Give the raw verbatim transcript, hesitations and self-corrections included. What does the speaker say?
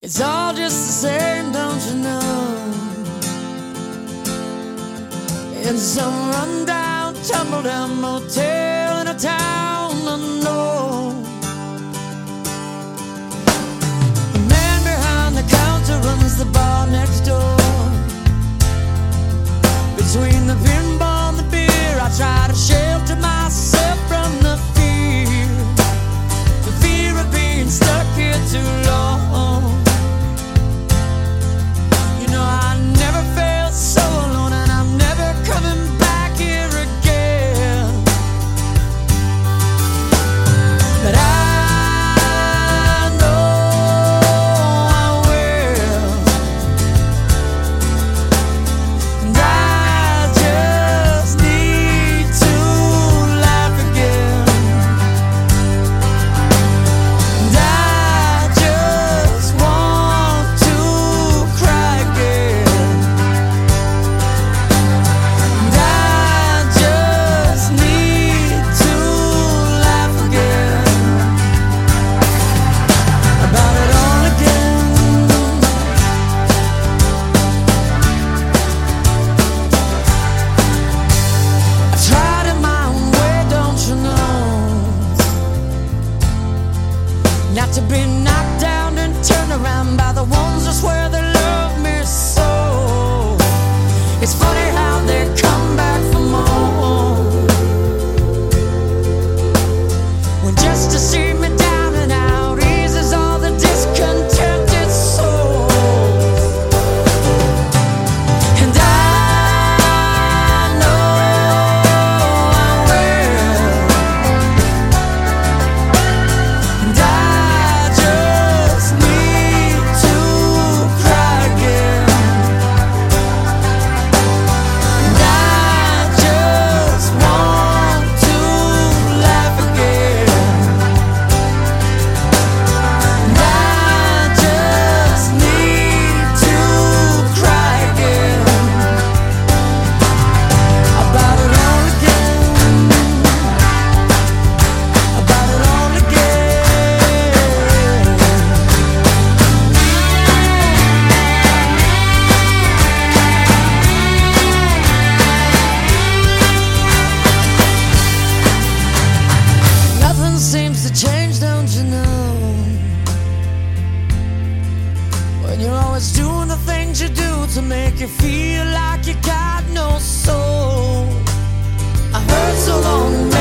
It's all just the same, don't you know? In some rundown, tumble-down motel in a town unknown. The man behind the counter runs the bar next door. Between the pinball and the beer, I try to shelter myself from the fear, the fear of being stuck here too long. You know, I never felt so alone, and I'm never coming back here again. But I know I will, and I just need to laugh again, and I just want to cry again, and I just need to laugh again about it all again. I tried it my own way, don't you know? Not to be knocked down and turned around by the ones that swear they love me so. It's funny how they come back for more, when just to see me down and out eases all the discontented souls. And I know I will, and I just need to cry again, and I just want to laugh again, and I just need to cry again about it all again, about it all again. Nothing seems to change, don't you know? When you're always doing the things you do to make you feel like you got no soul. I heard so long